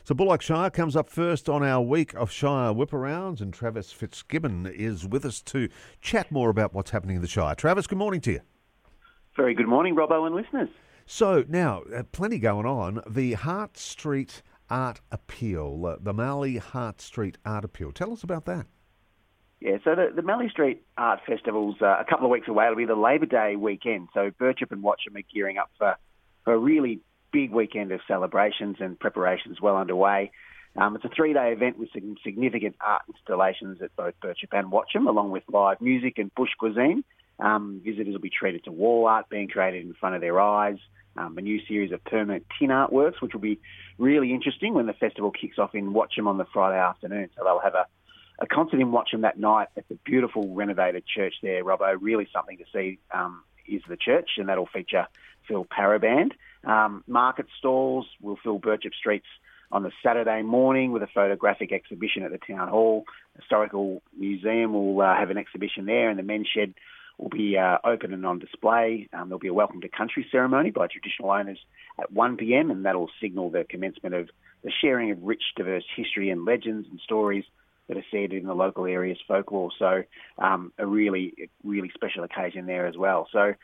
So Bullock Shire comes up first on our week of Shire Whip-Arounds, and Travis Fitzgibbon is with us to chat more about what's happening in the Shire. Travis, good morning to you. Very good morning, Robbo and listeners. So now, plenty going on. The Hart Street Art Appeal, the Mallee Hart Street Art Appeal. Tell us about that. Yeah, so the Mallee Street Art Festival's a couple of weeks away. It'll be the Labor Day weekend, so Birchip and Watcham are gearing up for a really big weekend of celebrations and preparations well underway. It's a 3-day event with some significant art installations at both Birchip and Watcham, along with live music and bush cuisine. Visitors will be treated to wall art being created in front of their eyes, a new series of permanent tin artworks, which will be really interesting when the festival kicks off in Watcham on the Friday afternoon. So they'll have a concert in Watcham that night at the beautiful renovated church there, Robbo. Really something to see is the church, and that'll feature Phil Paraband. Market stalls will fill Birchip streets on the Saturday morning with a photographic exhibition at the Town Hall. Historical Museum will have an exhibition there, and the men's shed will be open and on display. There'll be a welcome to country ceremony by traditional owners at 1 p.m, and that'll signal the commencement of the sharing of rich, diverse history and legends and stories that are seated in the local area's folklore. So a really special occasion there as well. So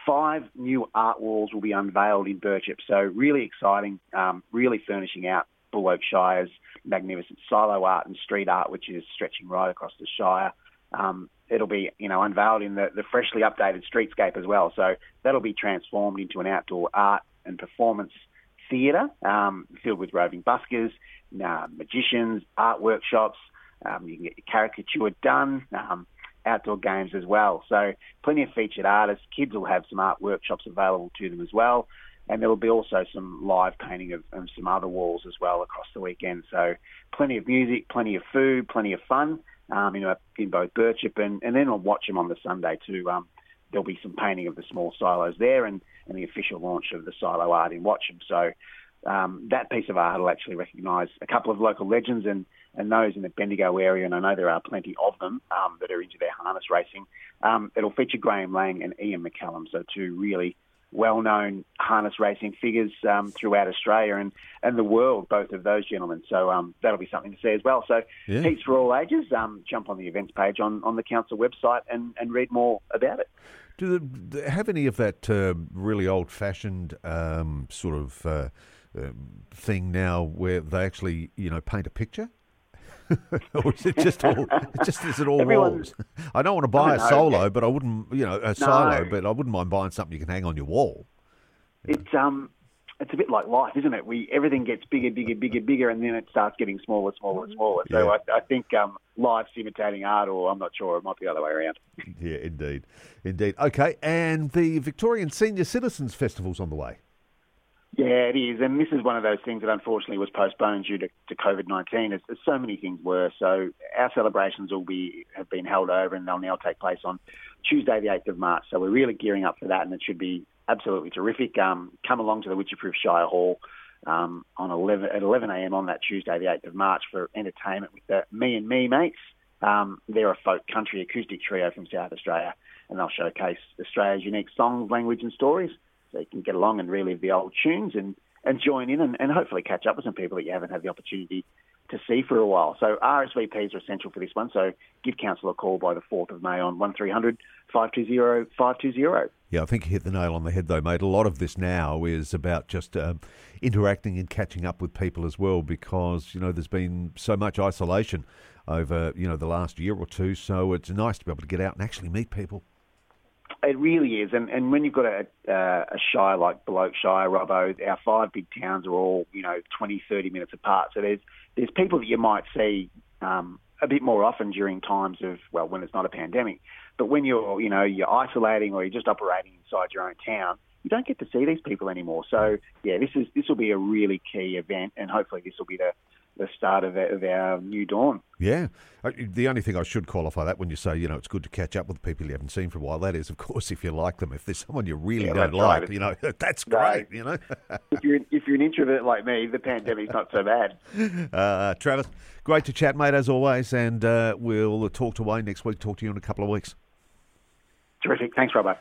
5 new art walls will be unveiled in Birchip. So really exciting, really furnishing out Bullock Shire's magnificent silo art and street art, which is stretching right across the Shire. It'll be, unveiled in the freshly updated streetscape as well. So that'll be transformed into an outdoor art and performance theatre filled with roving buskers, magicians, art workshops. You can get your caricature done, outdoor games as well. So plenty of featured artists. Kids will have some art workshops available to them as well. And there will be also some live painting of some other walls as well across the weekend. So plenty of music, plenty of food, plenty of fun in both Birchip and then on Watcham on the Sunday too. There'll be some painting of the small silos there and the official launch of the silo art in Watcham. So that piece of art will actually recognise a couple of local legends and those in the Bendigo area, and I know there are plenty of them that are into their harness racing. It'll feature Graham Lang and Ian McCallum, so 2 really well-known harness racing figures throughout Australia and the world, both of those gentlemen. So that'll be something to see as well. So heaps for all ages. Jump on the events page on the council website and read more about it. Do they have any of that really old-fashioned sort of thing now where they actually, paint a picture? Or is it just all? Is it all walls? I don't want to buy a solo, but I wouldn't, silo. But I wouldn't mind buying something you can hang on your wall. It's a bit like life, isn't it? Everything gets bigger, and then it starts getting smaller. So yeah. I think life's imitating art, or I'm not sure, it might be the other way around. Yeah, indeed. Okay, and the Victorian Senior Citizens Festival's on the way. Yeah, it is, and this is one of those things that unfortunately was postponed due to COVID-19, as so many things were. So our celebrations have been held over, and they'll now take place on Tuesday, the 8th of March. So we're really gearing up for that, and it should be absolutely terrific. Come along to the Witcherproof Shire Hall at 11 a.m. on that Tuesday, the 8th of March, for entertainment with the Me and Me Mates. They're a folk country acoustic trio from South Australia, and they'll showcase Australia's unique songs, language and stories. So you can get along and relive the old tunes and join in and hopefully catch up with some people that you haven't had the opportunity to see for a while. So RSVPs are essential for this one. So give council a call by the 4th of May on 1300 520 520. Yeah, I think you hit the nail on the head though, mate. A lot of this now is about just interacting and catching up with people as well, because, there's been so much isolation over, the last year or two. So it's nice to be able to get out and actually meet people. It really is, and when you've got a shire like Bullock Shire, Robbo, our 5 big towns are all 20, 30 minutes apart. So there's people that you might see a bit more often during times of when it's not a pandemic. But when you're isolating or you're just operating inside your own town, you don't get to see these people anymore. So yeah, this will be a really key event, and hopefully this will be the start of our new dawn. Yeah. The only thing I should qualify that when you say, it's good to catch up with people you haven't seen for a while, that is, of course, if you like them. If there's someone you really don't like, that's great, If you're an introvert like me, the pandemic's not so bad. Travis, great to chat, mate, as always, and we'll talk to Wayne next week, talk to you in a couple of weeks. Terrific. Thanks, Robbo.